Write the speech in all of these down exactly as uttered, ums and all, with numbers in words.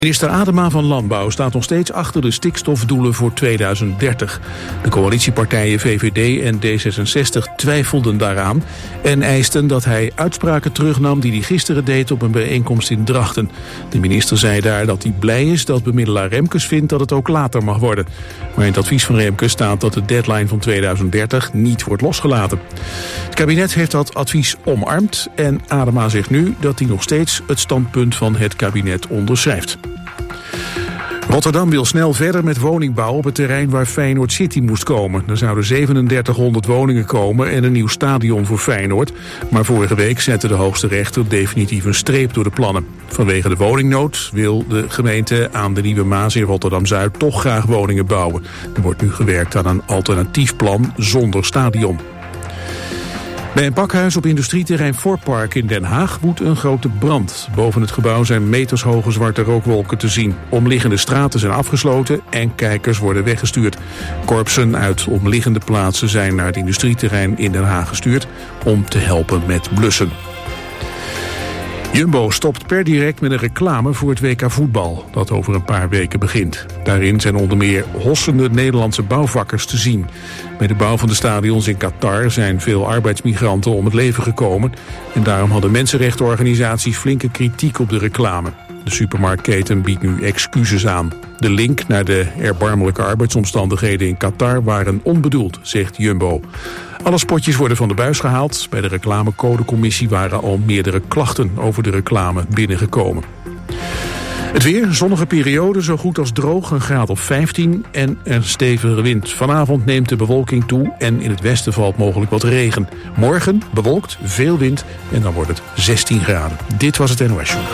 Minister Adema van Landbouw staat nog steeds achter de stikstofdoelen voor tweeduizend dertig. De coalitiepartijen V V D en D zesenzestig twijfelden daaraan en eisten dat hij uitspraken terugnam die hij gisteren deed op een bijeenkomst in Drachten. De minister zei daar dat hij blij is dat bemiddelaar Remkes vindt dat het ook later mag worden. Maar in het advies van Remkes staat dat de deadline van tweeduizend dertig niet wordt losgelaten. Het kabinet heeft dat advies omarmd en Adema zegt nu dat hij nog steeds het standpunt van het kabinet onderschrijft. Rotterdam wil snel verder met woningbouw op het terrein waar Feyenoord City moest komen. Er zouden zevenendertighonderd woningen komen en een nieuw stadion voor Feyenoord. Maar vorige week zette de hoogste rechter definitief een streep door de plannen. Vanwege de woningnood wil de gemeente aan de Nieuwe Maas in Rotterdam-Zuid toch graag woningen bouwen. Er wordt nu gewerkt aan een alternatief plan zonder stadion. Bij een pakhuis op industrieterrein Forpark in Den Haag woedt een grote brand. Boven het gebouw zijn metershoge zwarte rookwolken te zien. Omliggende straten zijn afgesloten en kijkers worden weggestuurd. Korpsen uit omliggende plaatsen zijn naar het industrieterrein in Den Haag gestuurd om te helpen met blussen. Jumbo stopt per direct met een reclame voor het W K voetbal, dat over een paar weken begint. Daarin zijn onder meer hossende Nederlandse bouwvakkers te zien. Bij de bouw van de stadions in Qatar zijn veel arbeidsmigranten om het leven gekomen en daarom hadden mensenrechtenorganisaties flinke kritiek op de reclame. De supermarktketen biedt nu excuses aan. De link naar de erbarmelijke arbeidsomstandigheden in Qatar waren onbedoeld, zegt Jumbo. Alle spotjes worden van de buis gehaald. Bij de reclamecodecommissie waren al meerdere klachten over de reclame binnengekomen. Het weer, zonnige periode, zo goed als droog, een graad of vijftien en een stevige wind. Vanavond neemt de bewolking toe en in het westen valt mogelijk wat regen. Morgen bewolkt, veel wind en dan wordt het zestien graden. Dit was het N O S Journaal.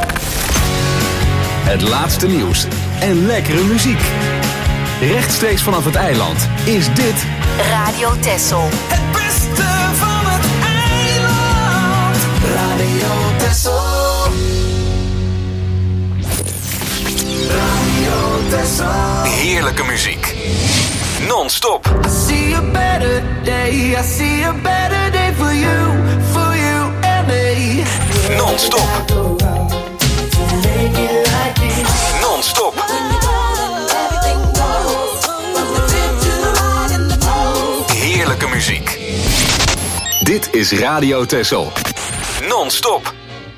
Het laatste nieuws en lekkere muziek. Rechtstreeks vanaf het eiland is dit Radio Texel. Het beste van het eiland. Radio Texel. Radio Texel. Heerlijke muziek. Non-stop. I see a better day. I see a better day for you. For you and me. Non-stop. Non-stop. Heerlijke muziek. Dit is Radio Texel. Non-stop.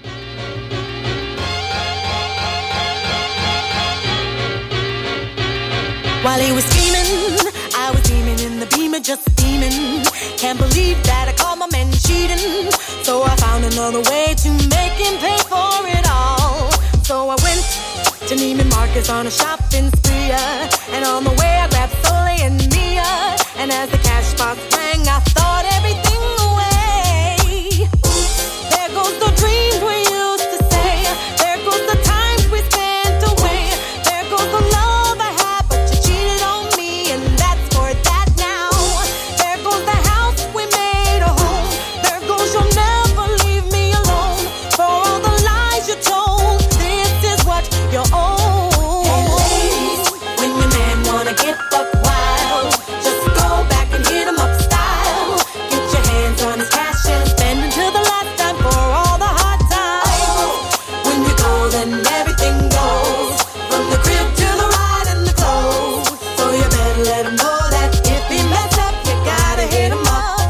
While he was scheming, I was beaming in the beamer, just steaming. Can't believe that I caught my man cheating. So I found another way to make him pay for it all. So I went to Neiman Marcus on a shopping spree, uh, and on the way I grabbed Soleil and Mia. And as the cash box rang, I thought everything away. There goes the dreams we used to say. There goes the times we spent away. There goes the love I had, but you cheated on me, and that's for that now. There goes the house we made a home. There goes you'll never leave me alone. For all the lies you told, this is what you owe. Hey ladies, when your man wanna get buck wild, just go back and hit him up style. Get your hands on his cash and spend until the last time for all the hard times. When you go, then everything goes, from the crib to the ride and the clothes. So you better let him know that if he mess up, you gotta hit him up.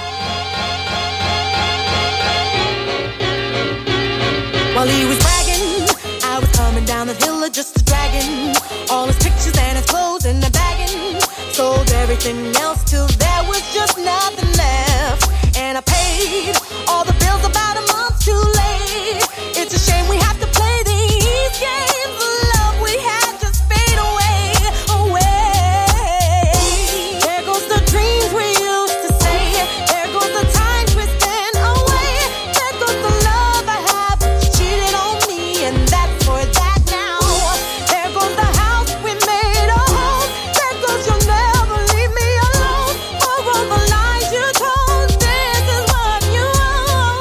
While he was bragging, I was coming down the hill of just a dragon. All his pictures and his clothes and the bagging. Sold everything else till there was just nothing left. And I paid all the bills about a month too late. It's a shame we have to play these games. The love we had just fade away, away. There goes the dreams we used to say. There goes the times we spent away. There goes the love I had, but you cheated on me, and that's for that now. There goes the house we made a home. There goes you'll never leave me alone. For all the lies you told, this is what you owe.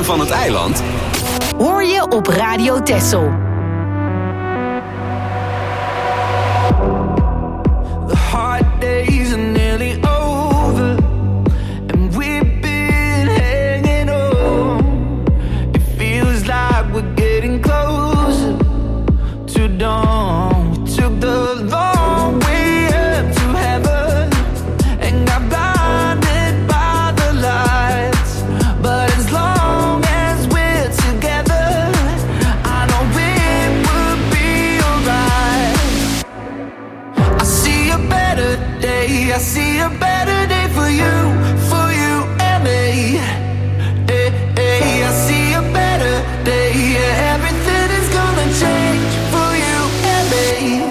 beste van het eiland hoor je op Radio Texel. The hard days are nearly over, and we've been hanging on. It feels like we're getting closer to dawn. We took the long way up to heaven and got blinded by the lights. But as long as we're together, I know it will be alright. I see a better day, I see a better day for you, for you and me. Hey, hey, I see a better day, yeah, everything is gonna change for you and me.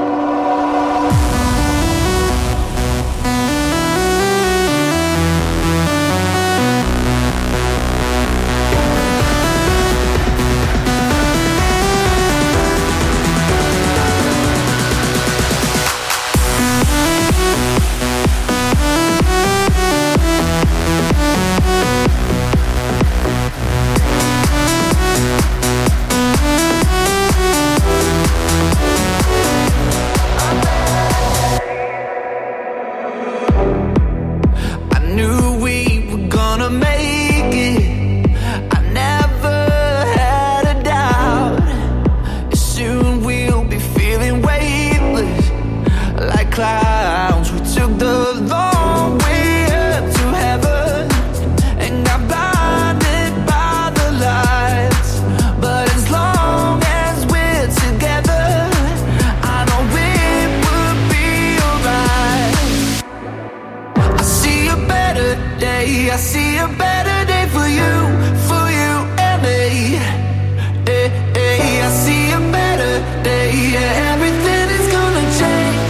Clouds. We took the long way up to heaven and got blinded by the lights. But as long as we're together, I know it will be alright. I see a better day, I see a better day for you, for you and me. Hey, hey, I see a better day, yeah, everything is gonna change.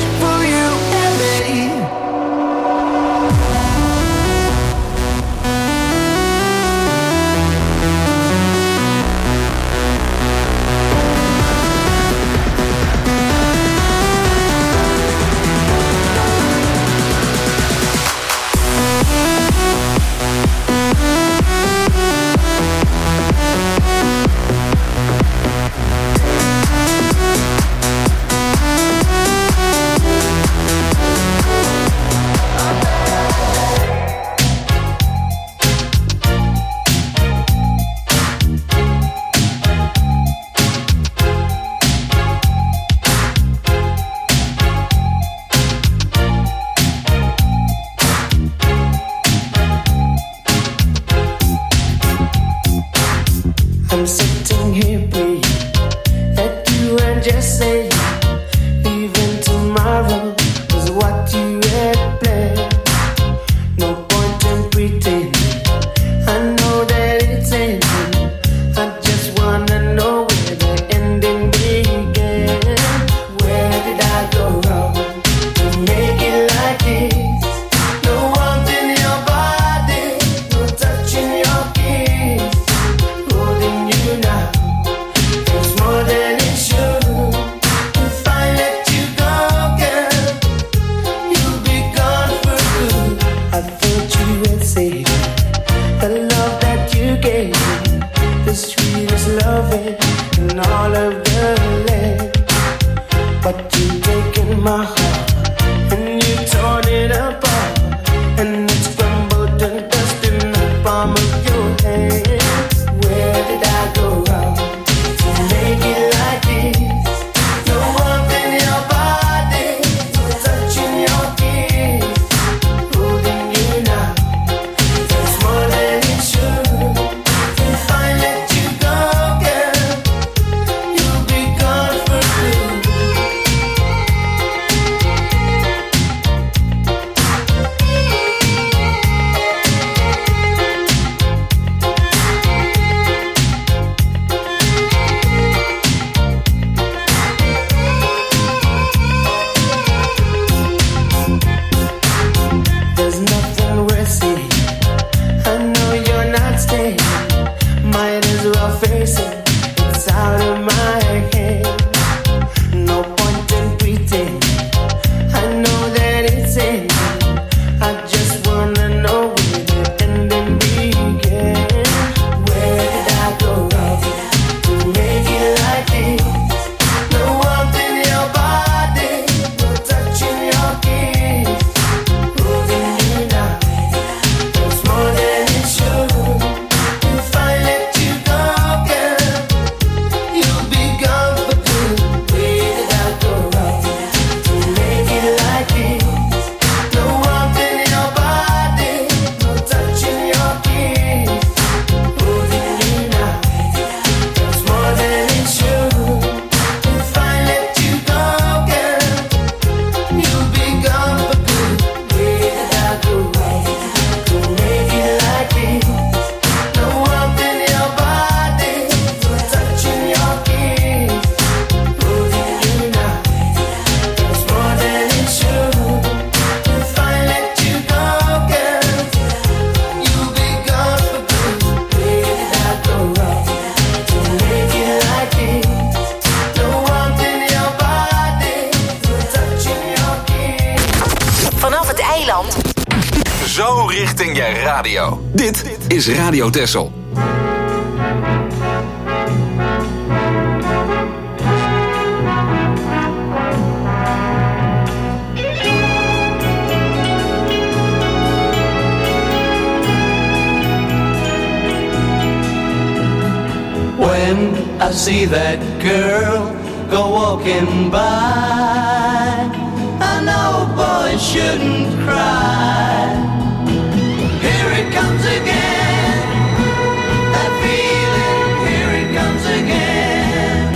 I'm sitting here praying that you and just say leaving tomorrow was what you had planned. No point in pretending, I know that it's ending. I just wanna know where the ending began. Where did I go wrong to make it like this? No warmth in your body, no touch in your kiss. Holding you now, it's more than it should. ben je radio. Dit is Radio Texel. When I see that girl go walking by, I know boys shouldn't cry. Here it comes again, that feeling, here it comes again.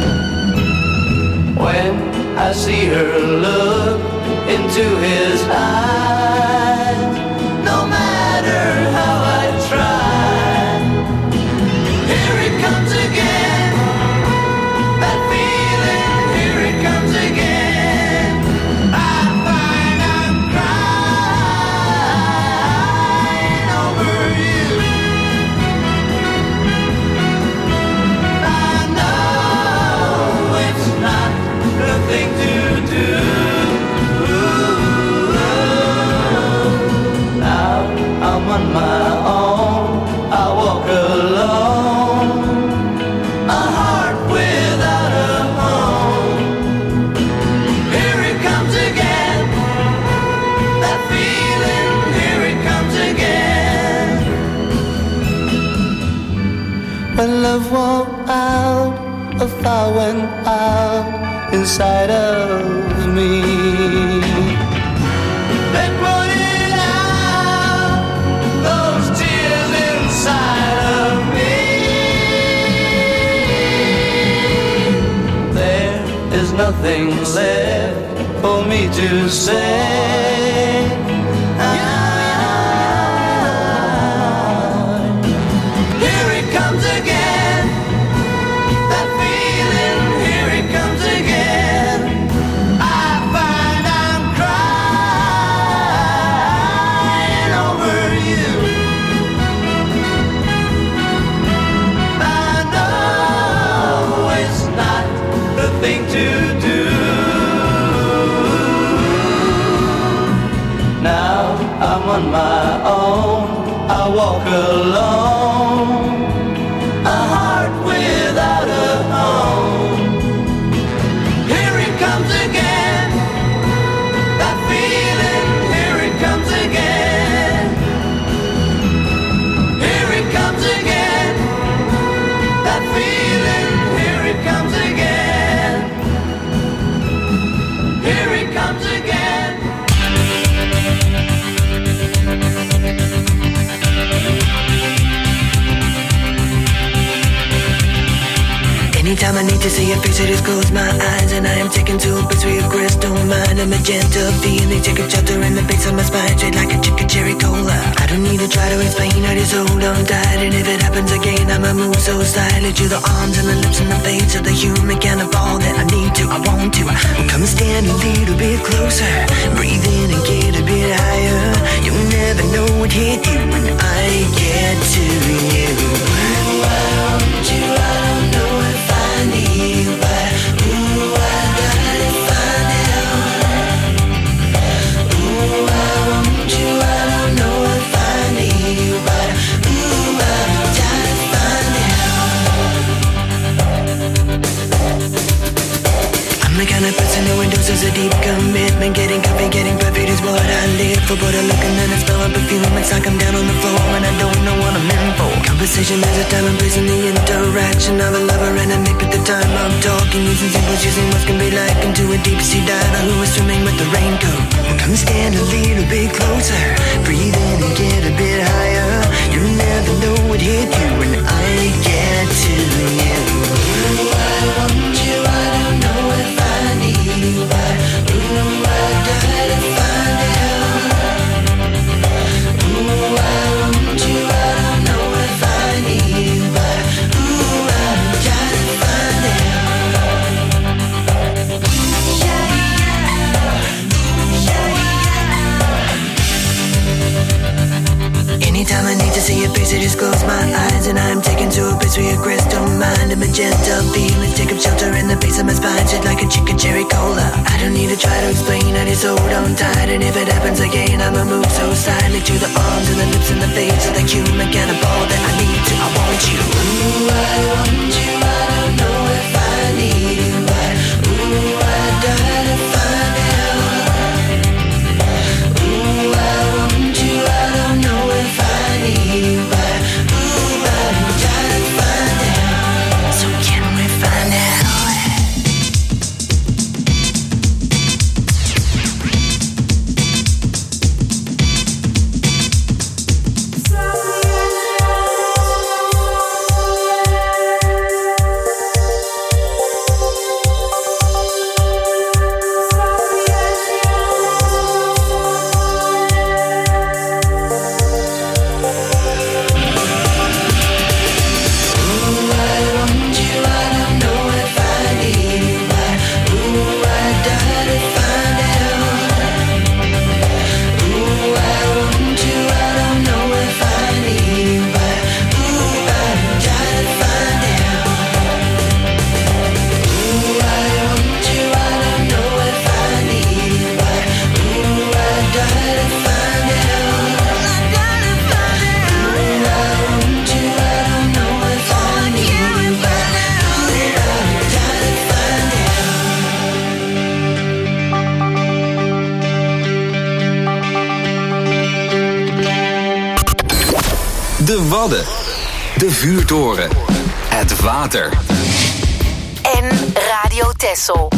When I see her look into his eyes, no matter how I try, comes again, that feeling, here it comes again. I find I'm crying over you. I know it's not the thing to do. Now I'm on my own, I walk alone. When love won't out, a fire went out inside of me. They put it out, those tears inside of me. There is nothing left for me to say. On my own, I walk alone, a heart without a home. Here it comes again, that feeling, here it comes again. Here it comes again, that feeling, here it comes again. Here it comes again. Anytime I need to see your face, I just close my eyes and I am taken to a place where your crystal mind. A magenta feeling, take a shelter in the base of my spine, straight like a chicken cherry cola. I don't need to try to explain, I just hold on tight. And if it happens again, I'ma move so silent. To the arms and the lips and the face of the human kind of all that I need to, I want to. Come and stand a little bit closer, breathe in and get a bit higher. You'll never know what hit you when I get to you. I want you, I don't know if I need you, but ooh, I gotta find out. Ooh, I want you, I don't know if I need you, but ooh, I gotta find out. I'm the kind of person who endorses a deep commitment. Getting comfy, getting perfect is what I live for. But I look and then I smell a perfume. It's like I'm down on the floor and I don't know what I'm in for. Conversation is a time and place in the interaction of a lover and a mate. But the time I'm talking, using symbols, using what can be like into a deep sea diver who is swimming with the raincoat. Come stand a little bit closer, breathe in and get a bit higher. You'll never know what hit you when I get to you. Ooh, I want you, I don't know if I need you, but ooh, I gotta find out. Ooh, I want you, I don't know if I need you, but ooh, I gotta find out. Yeah, yeah. Anytime I need to see your face, I just close my eyes and I'm taken to a pastry, a crystal mind, a magenta feeling. Take up shelter in the base of my spine, shit like a chicken cherry cola. I don't need to try to explain, I just hold on tight. And if it happens again, I'ma move so silently to the arms and the lips and the face of the human cannibal that I need to. I want you. Ooh, I want you. I don't know if I need you. I, ooh, I die to find out. Ooh, I want you. I don't know if I need you. I, ooh, I die to find out. So can we find out? De Wadden, de vuurtoren, het water en Radio Texel.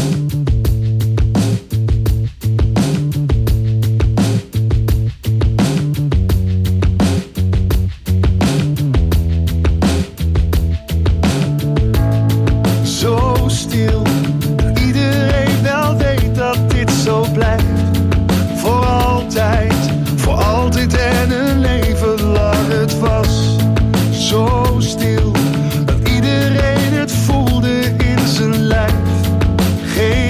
Zo stil, iedereen wel weet dat dit zo blijft. Voor altijd, voor altijd en een leven lang het was. Zo stil, dat iedereen het voelde in zijn lijf. Geen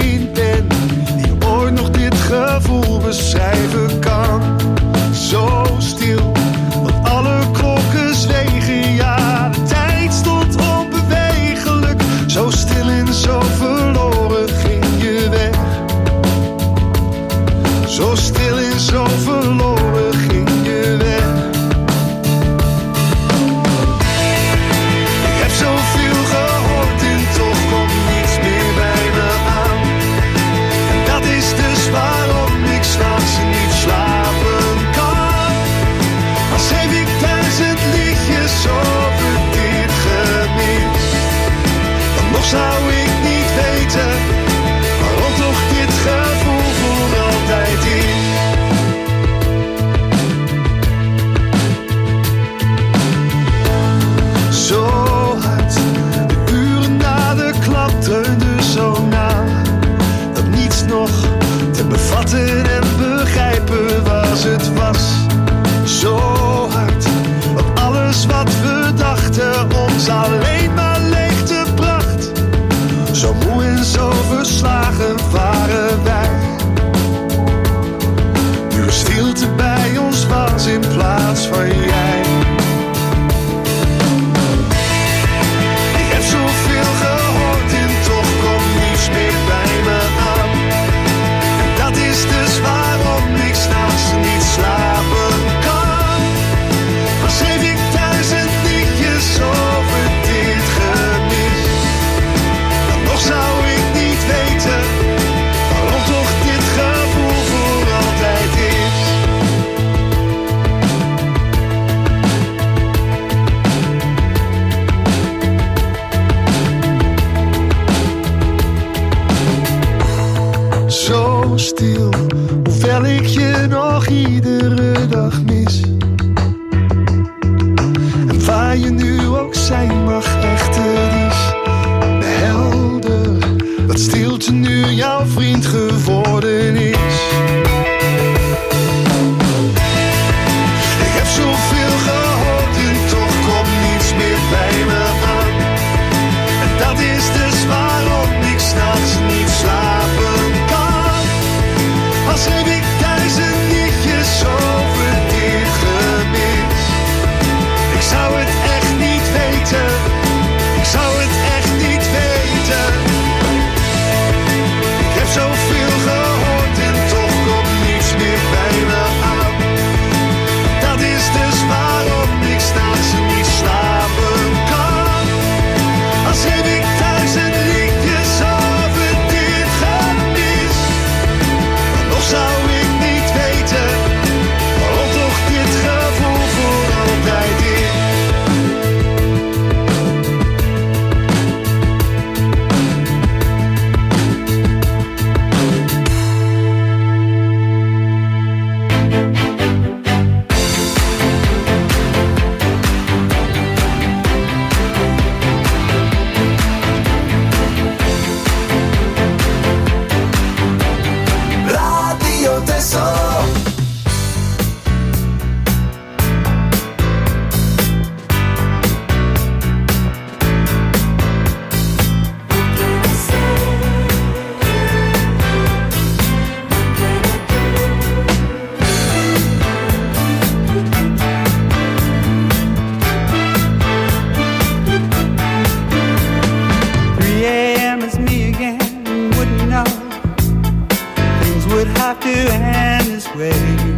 baby.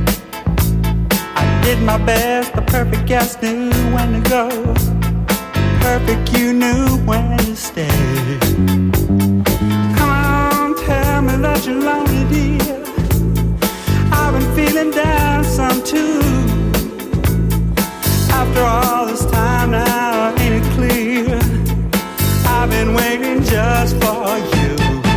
I did my best, the perfect guest knew when to go. Perfect, you knew when to stay. Come on, tell me that you're lonely, dear. I've been feeling down some too. After all this time now, ain't it clear? I've been waiting just for you.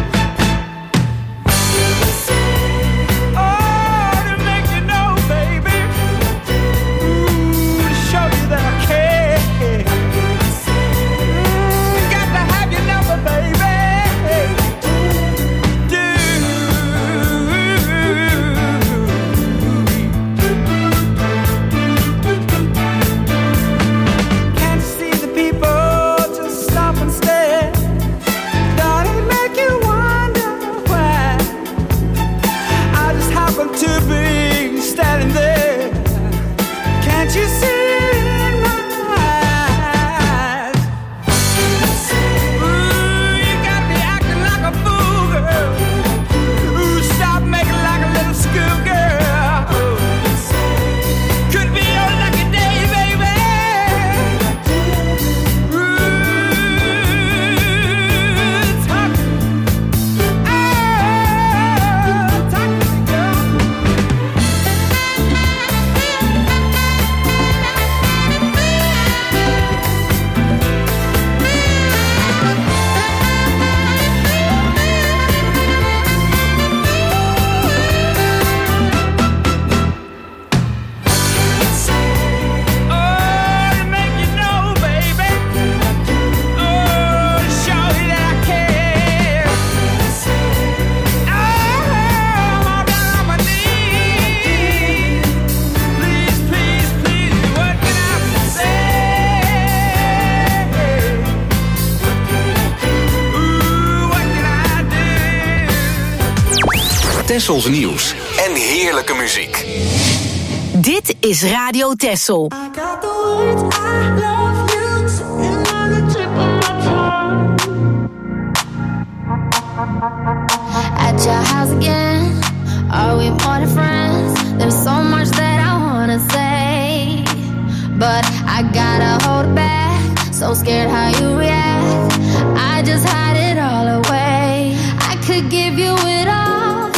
Tessels nieuws en heerlijke muziek. Dit is Radio Tessel. At your house again, are we more than friends? There's so much that I wanna say, but I gotta hold it back. So scared how you react, I just hide it all away. I could give you it all.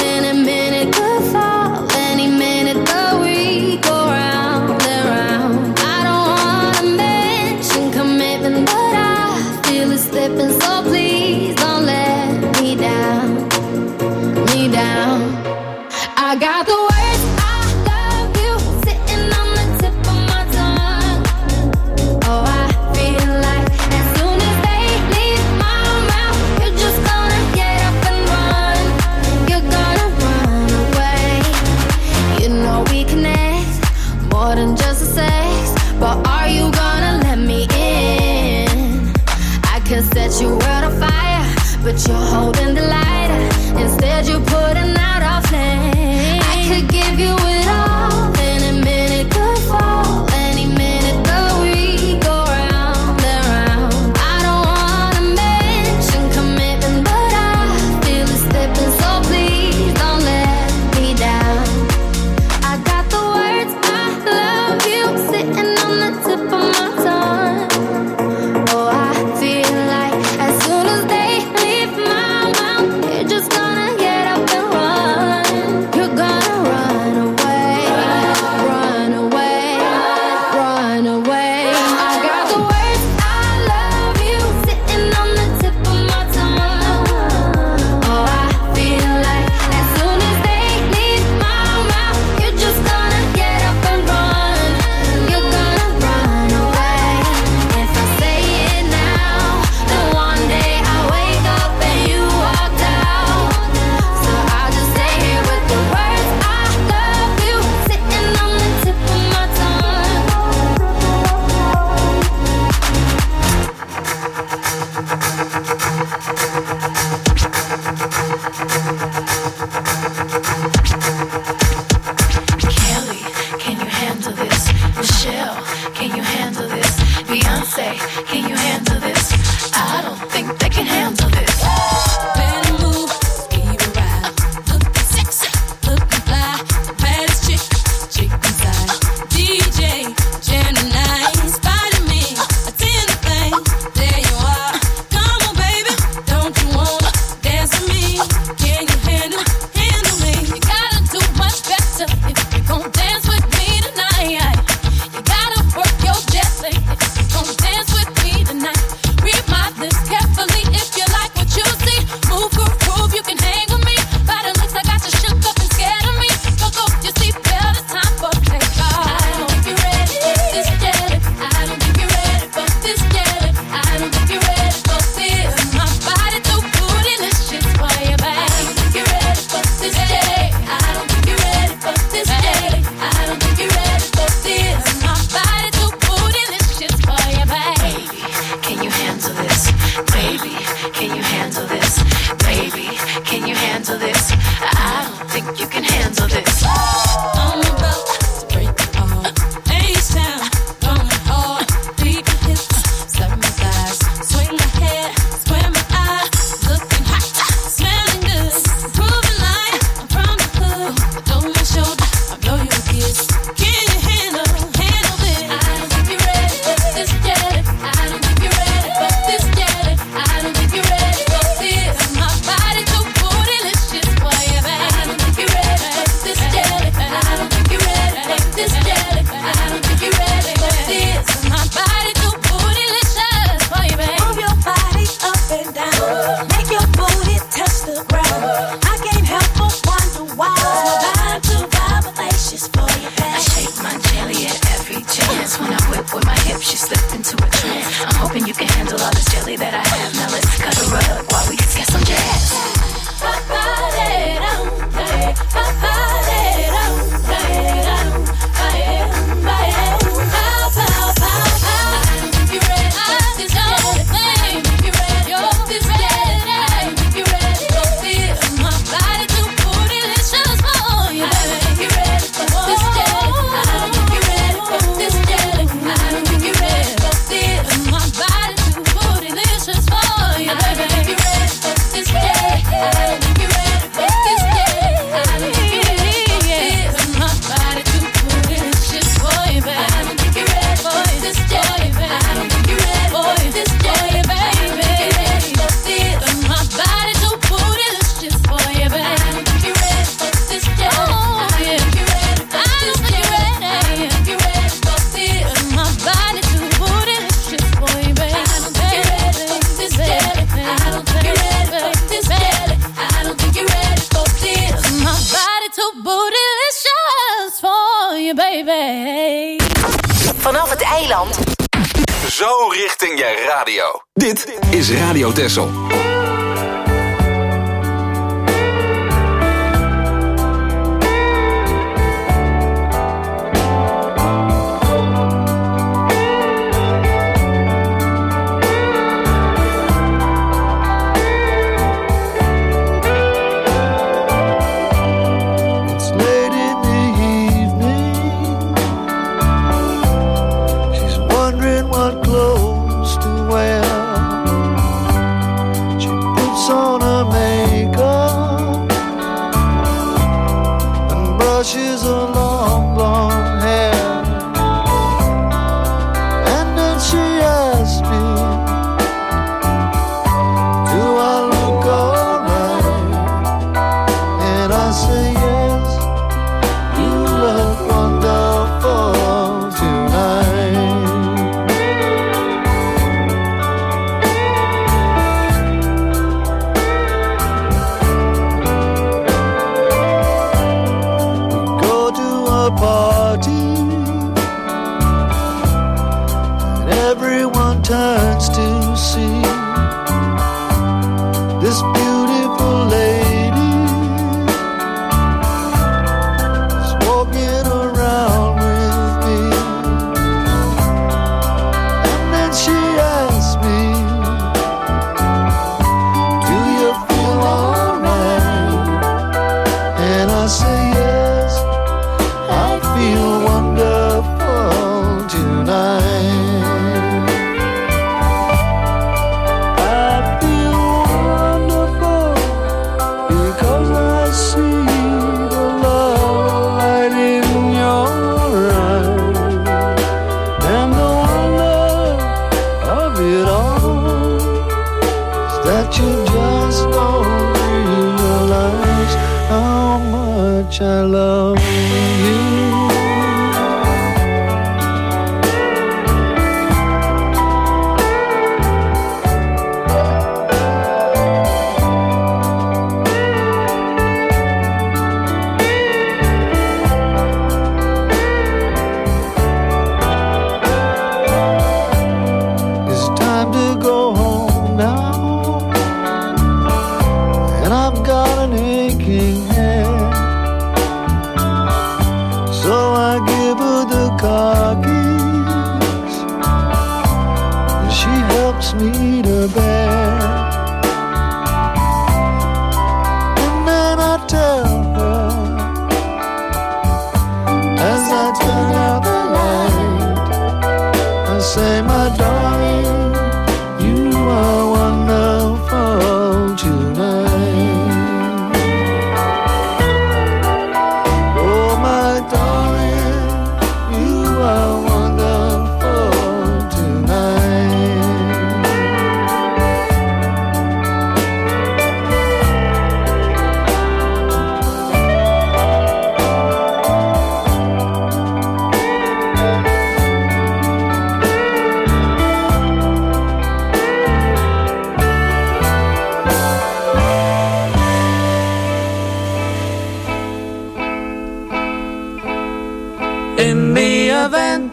So please don't let me down, me down. I got the words I love you sitting on the tip of my tongue. Oh, I feel like as soon as they leave my mouth, you're just gonna get up and run. You're gonna run away. You know we connect more than just a sex, but are you gonna let me in? Could set your world on fire, but you're holding the lighter. Instead you're putting out our flame. I could give you it all, any minute could fall. Any minute that we go round and round. I don't wanna mention commitment, but I feel it slipping. So please don't let me down. I got the words I love you sitting on the tip of my tongue. Oh, I feel as soon as they leave my mouth, this? Baby, can you handle this? Baby, can you handle this? I don't think you can handle this. I'm about to break it all. H-Town, going hard. Beat my hips, slap my thighs, swing my hair, square my eyes, looking hot, smelling good, proving like I'm from the hood. Over my shoulder, I blow you a kiss. Can you handle, handle this? I don't think you're ready for this jelly. I don't think you're ready for this jelly. I don't think you're ready for this. My body too bootylicious for you, baby. I don't think you're ready for this jelly. I don't think you're ready for this jelly. I don't think you're ready for this. My body too bootylicious for you, baby. Move your body up and down. Make your booty touch the ground. I can't help but wonder why. My vibe too vibracious for you, baby. I shake my jelly at every chance. When I whip with my hips, she slipped into a trance. I'm hoping you can handle all this jelly that I have. Now let's cut a rug while we get some jazz. Vanaf het eiland. Zo richting je radio. Dit is Radio Texel. Brushes her long blonde hair, and then she asked me, do I look alright? And I say yes, you look wonderful tonight. Party, and everyone turns to see this beautiful lady is walking around with me. And then she asks me, do you feel alright? And I say yes, I feel wonderful tonight. I feel wonderful because I see the love light in your eyes, and the wonder of it all is that you just don't realize how much I love you.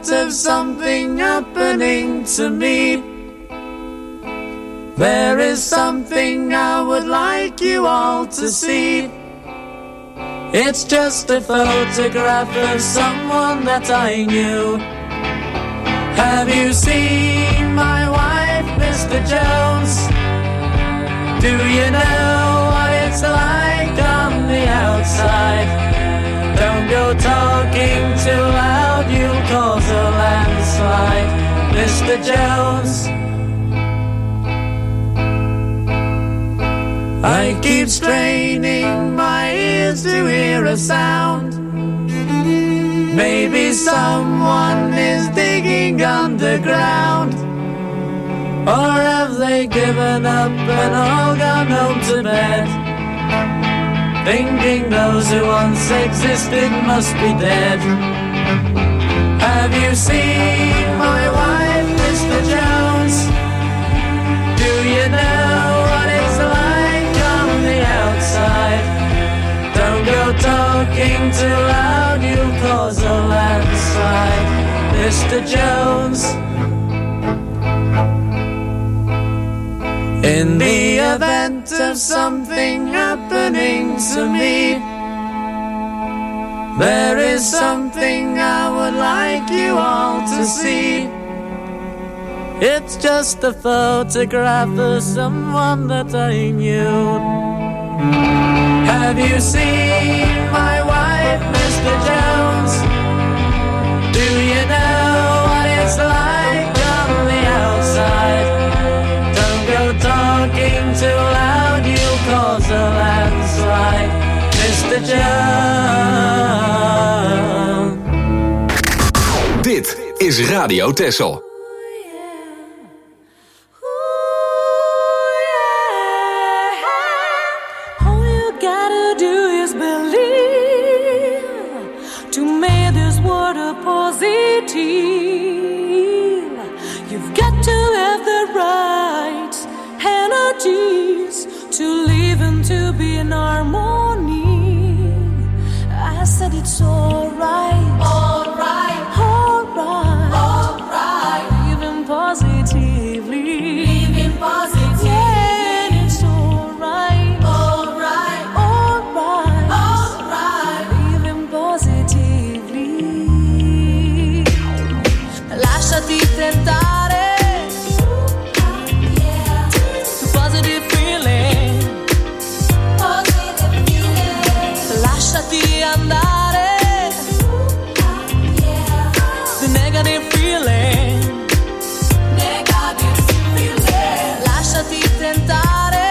event of something happening to me. There is something I would like you all to see. It's just a photograph of someone that I knew. Have you seen my wife, Mister Jones? Do you know what it's like on the outside? Don't go talking too loud, you'll cause a landslide, Mister Jones. I keep straining my ears to hear a sound. Maybe someone is digging underground. Or have they given up and all gone home to bed, thinking those who once existed must be dead? Have you seen my wife, Mister Jones? Do you know what it's like on the outside? Don't go talking too loud, you'll cause a landslide, Mister Jones. In the event of something happening to me, there is something I would like you all to see. It's just a photograph of someone that I knew. Have you seen my wife, Mister Jones? Do you know what it's like on the outside? Don't go talking too loud, you'll cause a landslide, Mister Jones. Dit is Radio Texel. You've got to have the right energies to live and to be in harmony. I said it's alright, alright, alright, alright. Living positively, living positively. Yeah, it's alright, alright, alright, alright. Living positively. Lasciati tentare to positive feeling, positive feeling. Lasciati andare the negative feeling, negative feeling. Lasciati tentare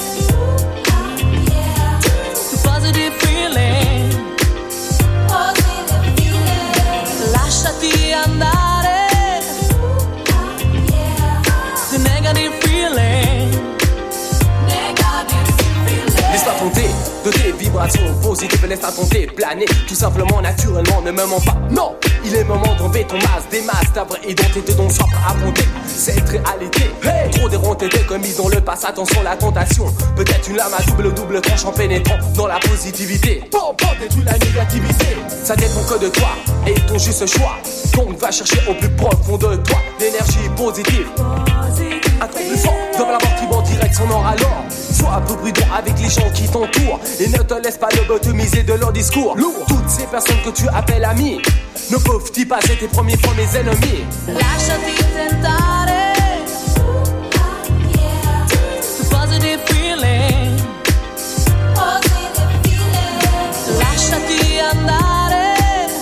to positive feeling, positive feeling. Lasciati andare Laisse-toi tenter de tes vibrations positives, laisse-toi tenter, planer, tout simplement, naturellement, ne me mens pas, non. Il est moment d'enlever ton masque, des masques, ta vraie identité dont sois pas affronter cette réalité. Hey, trop déronté de commis dans le passé, attention la tentation. Peut-être une lame à double double tranche en pénétrant dans la positivité. Bon, bon, détruis la négativité. Ça dépend que de toi et ton juste choix. Donc va chercher au plus profond de toi l'énergie positive. Un truc plus fort, dans la mort qui va en direction nord alors. Sois un peu prudent avec les gens qui t'entourent et ne te laisse pas lobotomiser de leur discours. Lourd. Toutes ces personnes que tu appelles amis ne peuvent-ils pas être tes premiers fois mes ennemis? Lasciati tentare to positive feeling, positive feeling. Lasciati andare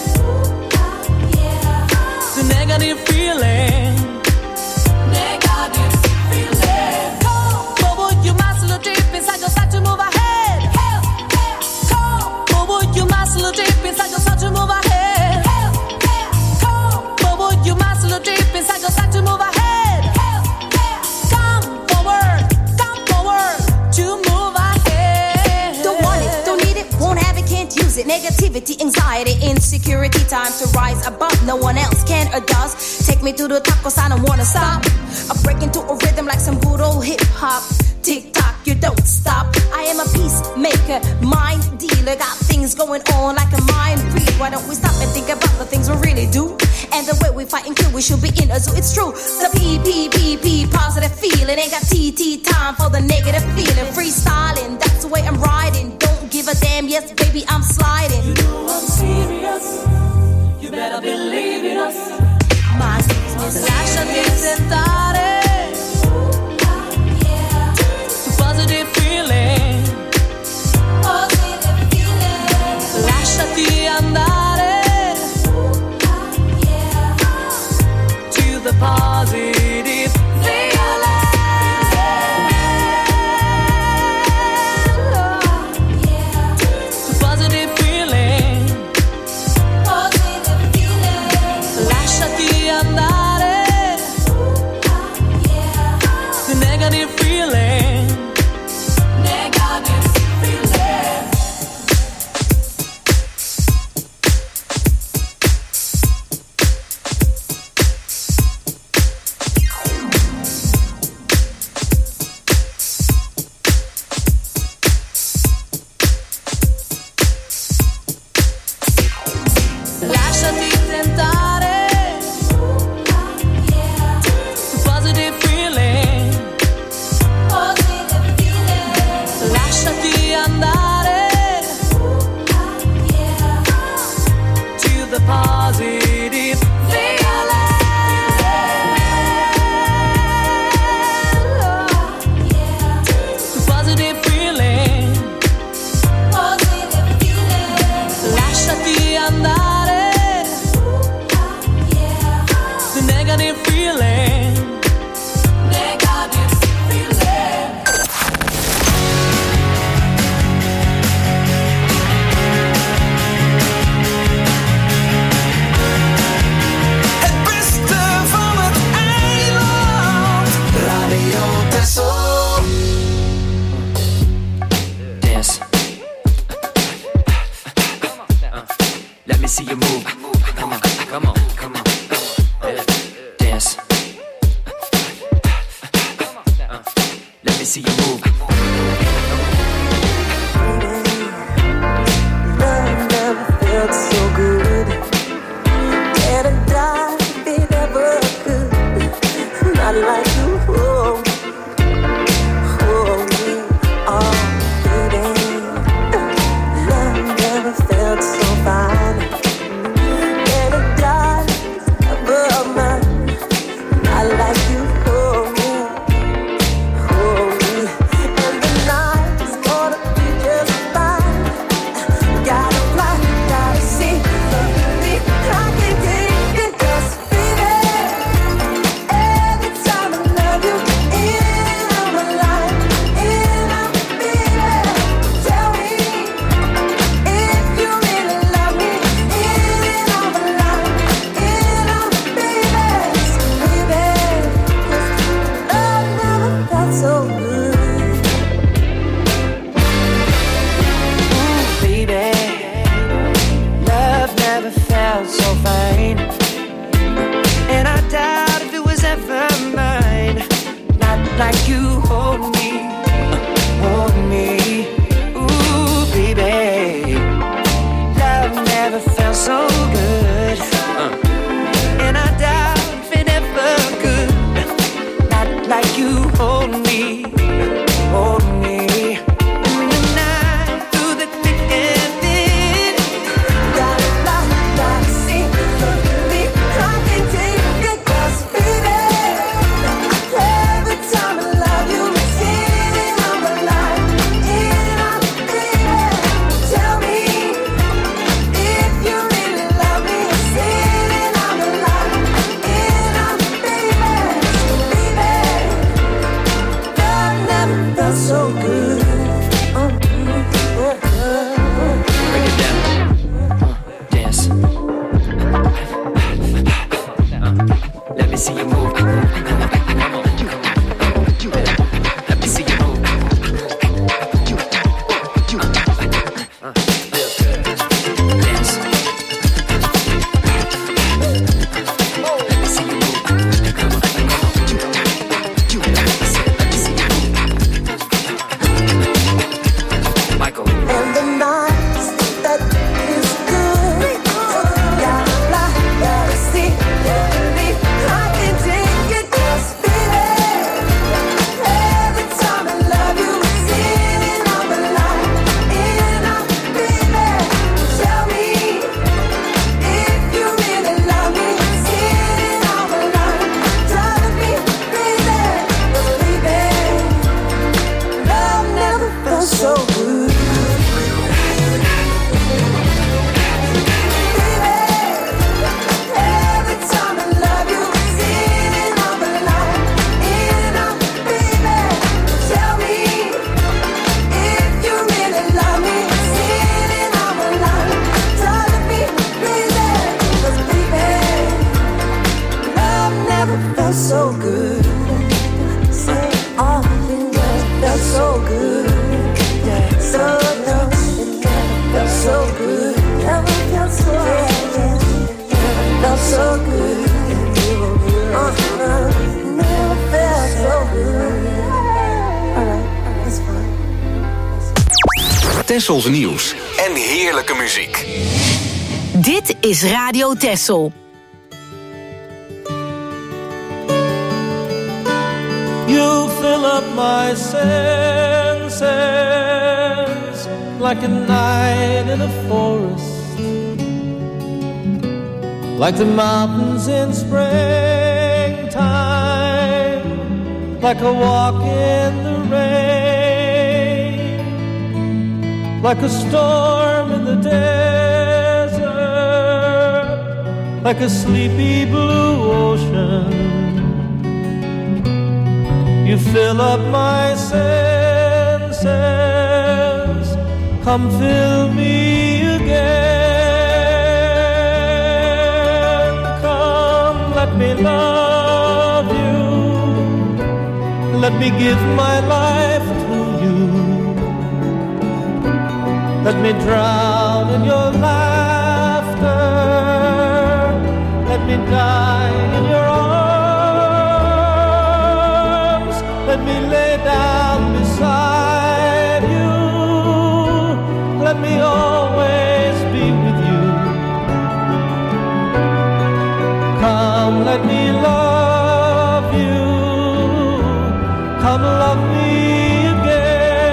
the negative feeling, negative feeling. Bobo, you must look deep inside yourself to move ahead. Bobo, you must look deep inside yourself to move ahead. Bobo, you must look deep inside yourself to move ahead. Come forward, come forward to move ahead. Don't want it, don't need it, won't have it, can't use it. Negativity, anxiety, insecurity, time to rise above. No one else can or does. Take me to the top cause I don't wanna stop. I break into a rhythm like some good old hip hop. Tick tock, you don't stop. I am a peacemaker, mind dealer. Got things going on like a mind read. Why don't we stop and think about the things we really do And the way we fight and kill, we should be in a zoo. It's true. The P, P, P, P, positive feeling. Ain't got T, T, time for the negative feeling. Freestyling, that's the way I'm riding. Don't give a damn, yes, baby, I'm sliding. You know I'm serious. You better believe in us. My business. Lasciati tentare. Positive feeling. Positive feeling. Lasciati andare. To the positive feeling. Positive feeling. Positive feeling. Lasciati andare. The negative feeling. Negative feeling. Lasciati tentare. Positive feeling. Positive feeling. Lasciati andare. To the positive feeling. Positive feeling. Positive feeling. Lasciati andare. The negative feeling. Negative feeling. Het beste van het eiland. Radio Texel. Dance. Let me see you move. Come on, come on, come on. Dance. Let me see you move. Love never felt so good. Can't I die if it ever could? Not like you hold, hold me, oh baby. Love never felt so fine. Can't I die above mine? Not like you hold me, hold me. And the night's gonna be just fine. Gotta fly, gotta see, me, I can take it, 'cause baby, every time I love you, in on my life, in on my baby. Tell me if you really love me, in on my life, in on my baby. Baby, 'cause love never felt so good. Baby, love never felt so fine. And I doubt if it was ever mine. Not like you hold me, hold me. Ooh, baby, love never felt so good. And I doubt if it ever could. Not like you hold me, hold me. In the night, through the thick and thin. Gotta fly, gotta see, me, I can take it, 'cause baby, every time I love you, it's in on my life, in on my baby. Tell me if you really love me, it's in on my life, in on my baby. Baby, love never felt so good. Break it down. Dance. Let me see you move. Come on, come on. Let me see you move. Dance. Let me see you move. Come on, come on. Let me see you move. Tessels nieuws en heerlijke muziek. Dit is Radio Tessel. You fill up my senses like a night in a forest, like the mountains in springtime, like a walk in the rain, like a storm in the desert, like a sleepy blue ocean. You fill up my senses, come fill me again. Come, let me love you, let me give my life to you. Let me drown in your laughter, let me die in your arms. Let me lay down beside you. Let me always be with you. Come, let me love you. Come, love me again.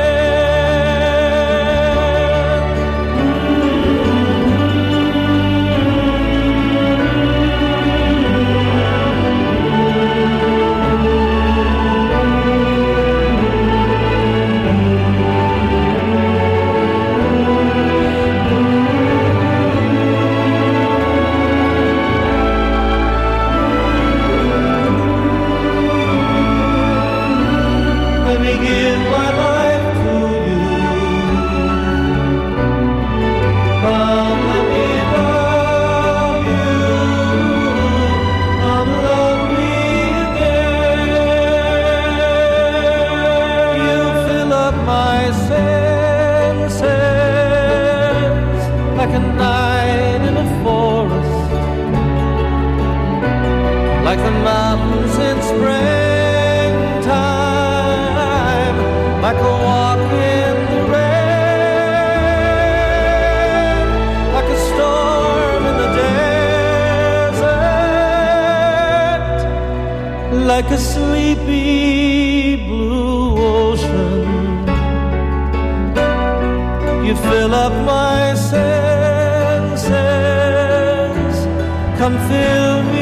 Like the mountains in springtime, like a walk in the rain, like a storm in the desert, like a sleepy blue ocean. You fill up my senses, come fill me.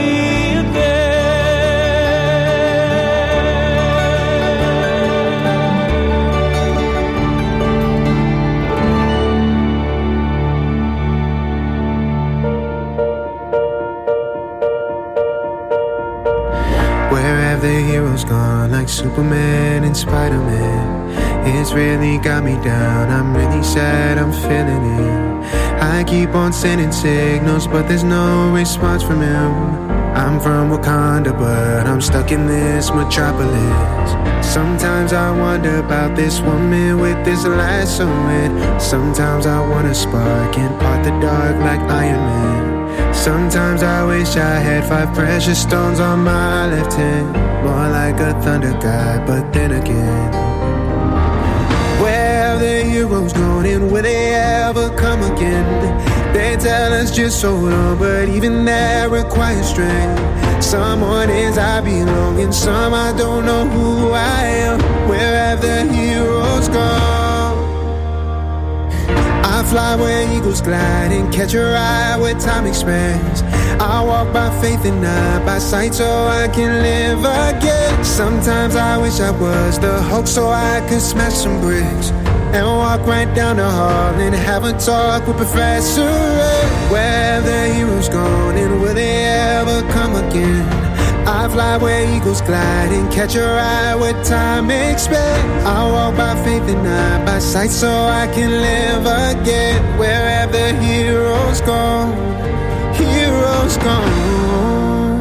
The heroes gone like Superman and Spider-Man. It's really got me down, I'm really sad, I'm feeling it. I keep on sending signals, but there's no response from him. I'm from Wakanda, but I'm stuck in this metropolis. Sometimes I wonder about this woman with this lasso in. Sometimes I wanna spark and part the dark like Iron Man. Sometimes I wish I had five precious stones on my left hand. More like a thunder god, but then again, where have the heroes gone and will they ever come again? They tell us just hold on, but even that requires strength. Some mornings I belong and some I don't know who I am. Where have the heroes gone? I fly where eagles glide and catch a ride where time expands. I walk by faith and not by sight so I can live again. Sometimes I wish I was the Hulk so I could smash some bricks and walk right down the hall and have a talk with Professor X. Where have the heroes gone and will they ever come again? I fly where eagles glide and catch a ride where time expands. I walk by faith and not by sight so I can live again. Where have the heroes gone? Heroes gone.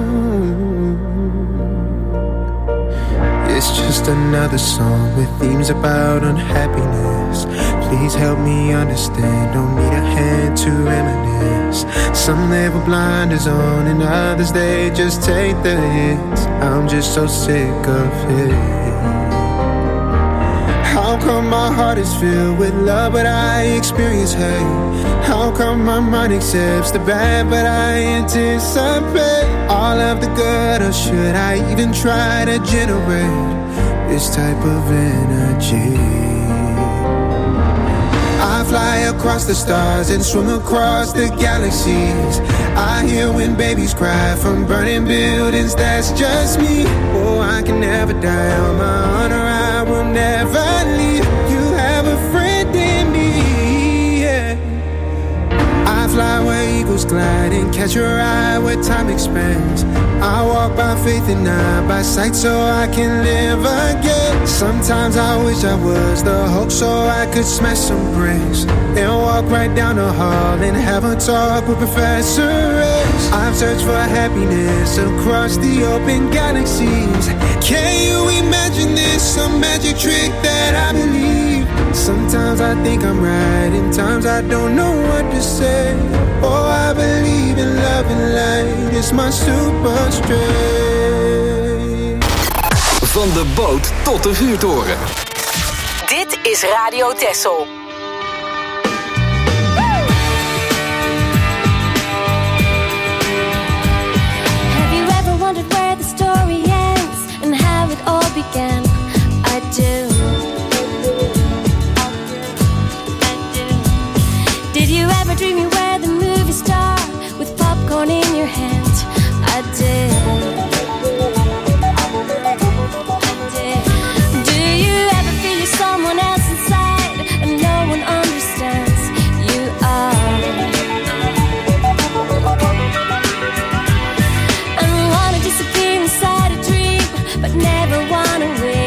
It's just another song with themes about unhappiness. Please help me understand, don't need a hand to reminisce. Some live with blinders on and others they just take the hits. I'm just so sick of it. How come my heart is filled with love, but I experience hate? How come my mind accepts the bad, but I anticipate all of the good? Or should I even try to generate this type of energy? I fly across the stars and swim across the galaxies. I hear when babies cry from burning buildings, that's just me. Oh, I can never die on my honor, I will never leave. You have a friend in me, yeah. I fly where eagles glide and catch your eye where time expands. I walk by faith and not by sight so I can live again. Sometimes I wish I was the Hulk so I could smash some bricks and walk right down the hall and have a talk with Professor X. I've searched for happiness across the open galaxies. Can you imagine this, some magic trick that I believe? Sometimes I think I'm right and times I don't know what to say. Oh, I believe in love and light, it's my super strength. Van de boot tot de vuurtoren. Dit is Radio Texel. Have you ever wondered where the story ends and how it all began? I do. Did you ever dream you were the movie star with popcorn in your hand? I did. I did. Do you ever feel you're someone else inside and no one understands? You are. And wanna disappear inside a dream, but never wanna win.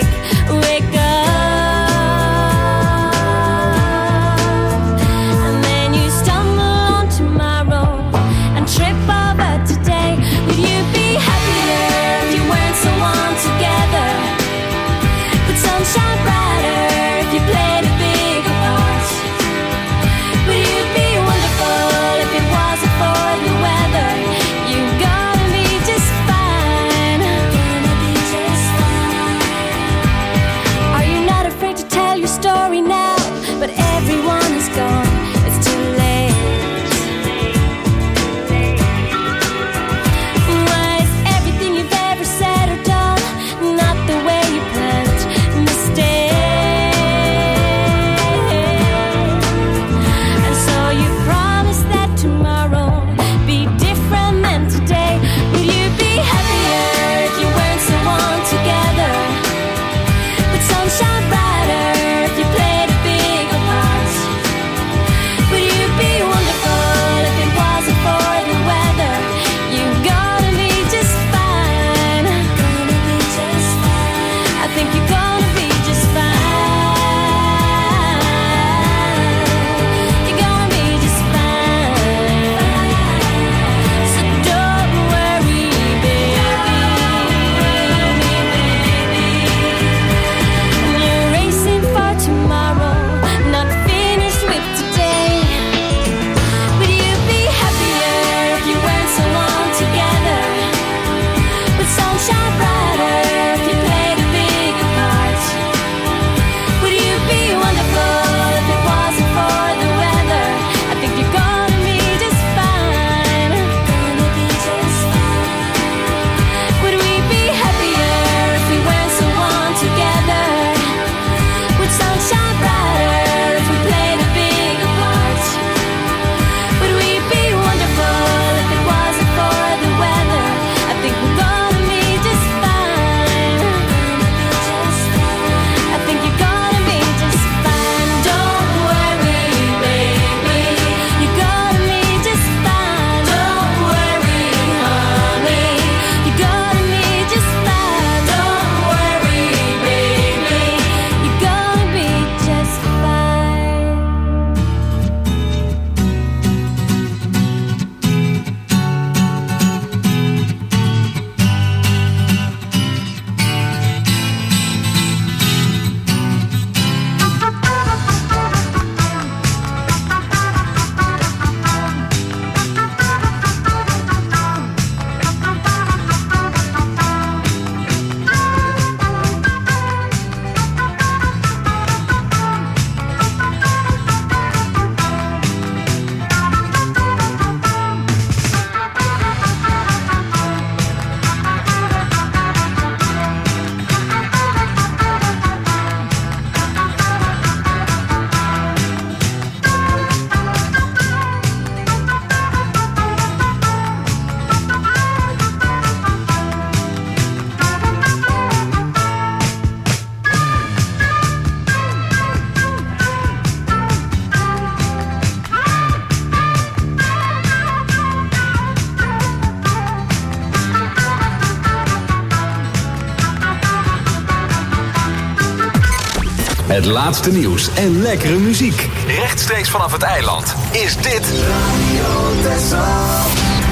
Het laatste nieuws en lekkere muziek. Rechtstreeks vanaf het eiland is dit Radio Texel.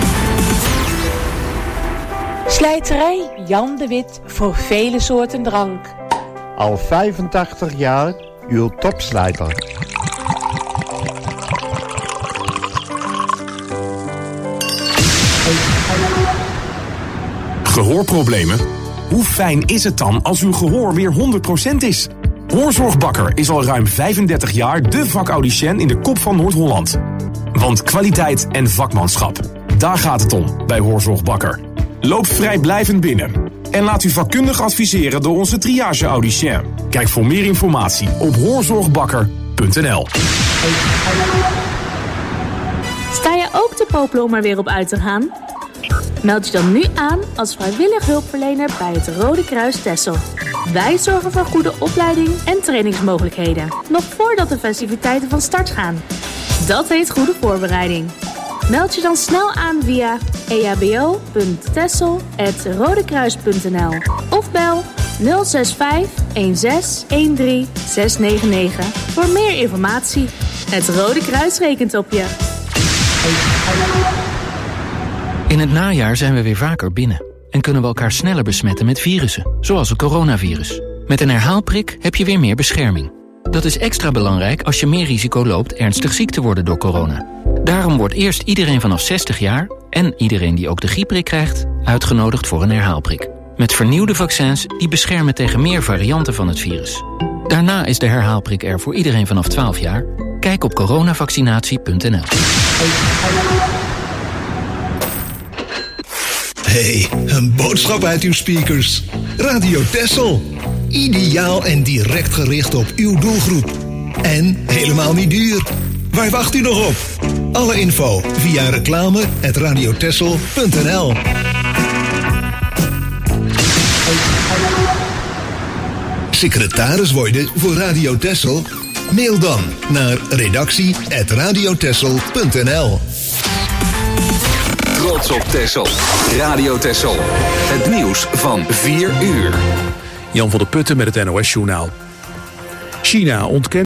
Slijterij Jan de Wit voor vele soorten drank. Al vijfentachtig jaar uw topslijter. Gehoorproblemen? Hoe fijn is het dan als uw gehoor weer honderd procent is? Hoorzorg is al ruim vijfendertig jaar de vakaudicien in de kop van Noord-Holland. Want kwaliteit en vakmanschap, daar gaat het om bij Hoorzorg Bakker. Loop vrijblijvend binnen en laat u vakkundig adviseren door onze triage-audicien. Kijk voor meer informatie op hoorzorgbakker punt n l. Sta je ook te popelen om er weer op uit te gaan? Meld je dan nu aan als vrijwillig hulpverlener bij het Rode Kruis Texel. Wij zorgen voor goede opleiding en trainingsmogelijkheden, nog voordat de festiviteiten van start gaan. Dat heet goede voorbereiding. Meld je dan snel aan via e h b o punt texel apenstaartje rodekruis punt n l of bel nul zes vijf een zes een drie zes negen negen voor meer informatie. Het Rode Kruis rekent op je. In het najaar zijn we weer vaker binnen en kunnen we elkaar sneller besmetten met virussen, zoals het coronavirus. Met een herhaalprik heb je weer meer bescherming. Dat is extra belangrijk als je meer risico loopt ernstig ziek te worden door corona. Daarom wordt eerst iedereen vanaf zestig jaar en iedereen die ook de griepprik krijgt uitgenodigd voor een herhaalprik. Met vernieuwde vaccins die beschermen tegen meer varianten van het virus. Daarna is de herhaalprik er voor iedereen vanaf twaalf jaar. Kijk op coronavaccinatie punt n l. Hey, een boodschap uit uw speakers. Radio Texel. Ideaal en direct gericht op uw doelgroep. En helemaal niet duur. Waar wacht u nog op? Alle info via reclame at radiotexel punt n l. Secretaris worden voor Radio Texel? Mail dan naar redactie at radiotexel punt n l. Trots op Texel. Radio Texel. Het nieuws van vier uur. Jan van der Putten met het N O S-journaal. China ontkent